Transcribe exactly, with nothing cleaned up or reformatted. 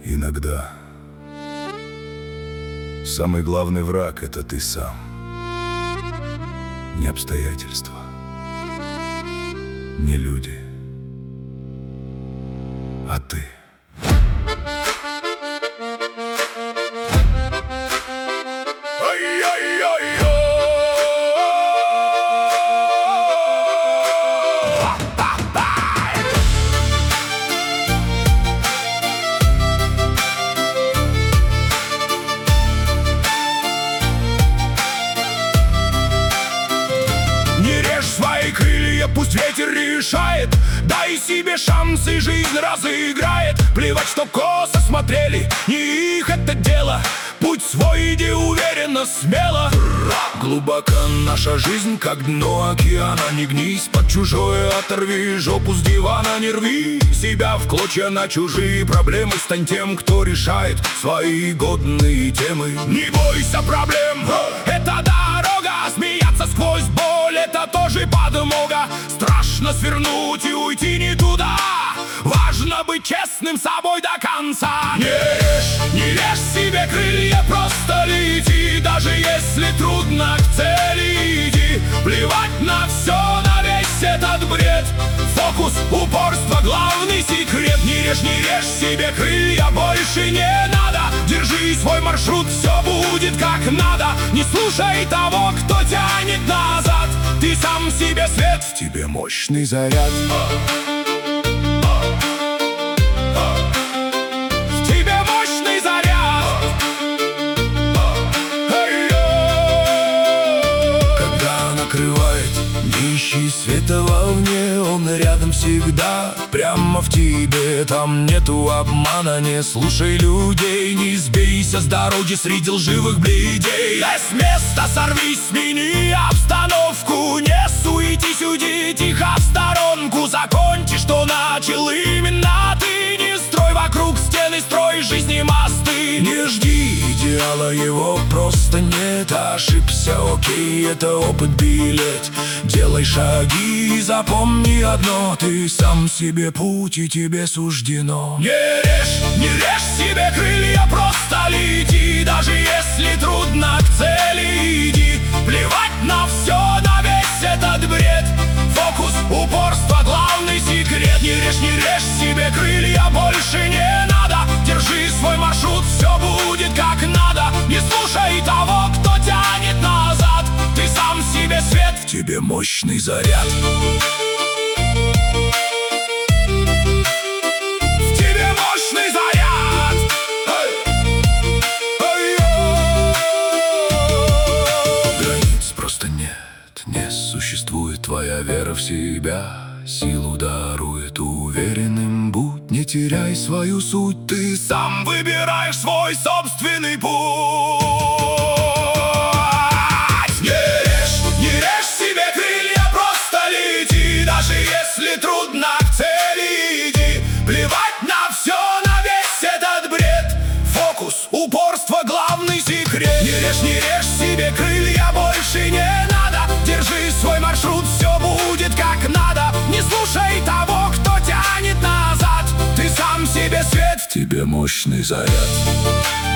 Иногда самый главный враг — это ты сам. Не обстоятельства, не люди, а ты. Не режь свои крылья, пусть ветер решает. Дай себе шанс, и жизнь разыграет. Плевать, что косо смотрели, не их это дело. Путь свой иди уверенно, смело. Глубока наша жизнь, как дно океана. Не гнись под чужое, оторви жопу с дивана. Не рви себя в клочья на чужие проблемы. Стань тем, кто решает свои годные темы. Не бойся проблем, это дорога. Смеяться сквозь боль, это тоже подмога. Страшно свернуть и уйти не туда. Важно быть честным с собой до конца. Не режь, не режь себе крылья, просто лети. Даже если трудно к цели иди. Плевать на все, на весь этот бред. Фокус, упорство, главный секрет. Не режь, не режь себе крылья, больше не надо. Держи свой маршрут, все будет как надо. Не слушай того, кто тянет назад. Ты сам себе свет, в тебе мощный заряд. Не ищи света вовне, он рядом всегда. Прямо в тебе, там нету обмана. Не слушай людей, не сбейся с дороги среди лживых бледей. Дай с места, сорвись, смени обстановку. Не суетись, уйди тихо в сторонку. Закончи, что начал именно ты. Не строй вокруг стены, строй жизни мосты. Не жди идеала, его просто нет. Ошибся, окей, это опыт, билет. Делай шаги, запомни одно. Ты сам себе путь, и тебе суждено. Не режь, не режь себе крылья, просто лети. Даже если трудно к цели иди. Плевать на все, на весь этот бред. Фокус, упорство, главный секрет. Не режь, не режь себе крылья, больше не надо. Держи свой маршрут, все будет как надо. Не слушай того, кто тянет назад. Ты сам себе свет, в тебе мощный заряд. В тебе мощный заряд. Границ просто нет, не существует. Твоя вера в себя силу дарует. Уверенным будь, не теряй свою суть. Ты сам выбираешь свой собственный путь. Даже если трудно к цели иди. Плевать на все, на весь этот бред. Фокус, упорство, главный секрет. Не режь, не режь себе крылья, больше не надо. Держи свой маршрут, все будет как надо. Не слушай того, кто тянет назад. Ты сам себе свет, в тебе мощный заряд.